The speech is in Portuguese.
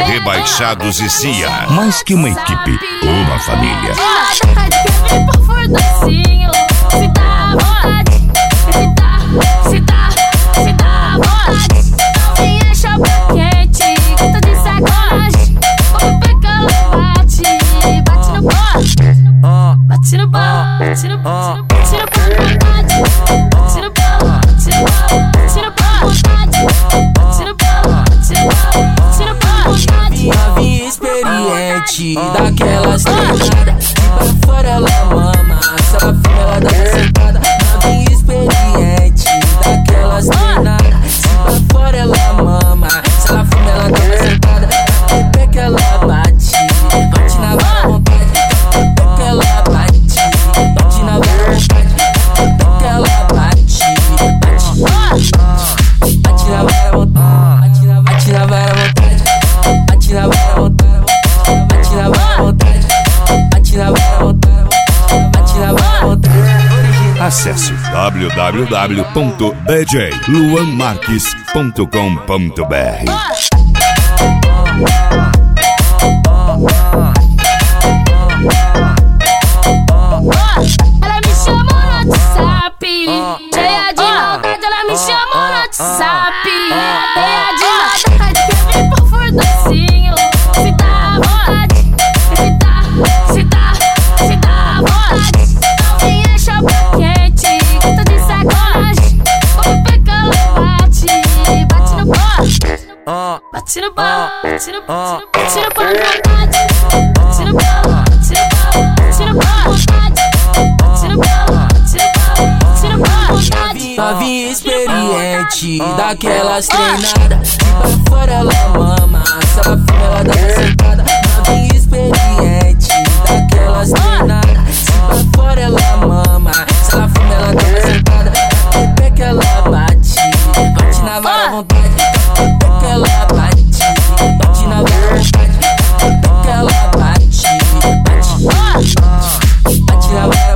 Rebaixados e Cia. Mais que uma equipe, uma família. Se dá vontade, se dá vontade. Não vem encher o pé quente, gosta de sacanagem. Como pega, bate no bola. Bate no bola, bate no bola, bate no bola, bate no bola, bate no bola, bate no bola, bate no bola, bate no bola. Novinha experiente, daquelas treinadas. De pra fora ela mama, se ela fuma ela dá uma sentada. Novinha experiente, daquelas treinadas. Se pra fora ela mama, se ela fuma ela dá uma sentada. No pé que ela bate, bate na vara à vontade. No pé que ela bate, bate na vara à vontade. No pé que ela bate, bate na vara à vontade. Bate na vara à vontade. Bate na vara à vontade. Bate na vara à vontade. Bate na vara à vontade. Bate na vara à vontade. Acesse www.djluanmarques.com.br. Ela me chamou no WhatsApp, cheia de maldade. Ela me chamou no WhatsApp, cheia de maldade. Quer vir por furdocinho, se dá vontade, se dá vontade. Não vem encher o pé quente, gosta de sacanagem. Como pega, ela bate no bola. Bate no bola, bate no bola, bate no bola, bate no bola, bate no bola, bate no bola, bate no bola, bate no bola. Novinha experiente, daquelas treinadas. De pra fora ela mama, se ela fuma ela dá uma sentada. Novinha experiente, daquelas treinadas. Se pra fora ela mama, se ela fuma ela dá uma sentada. No pé que ela bate, bate na vara à vontade. No pé que ela bate, bate na vara à vontade. No pé que ela bate, bate na vara.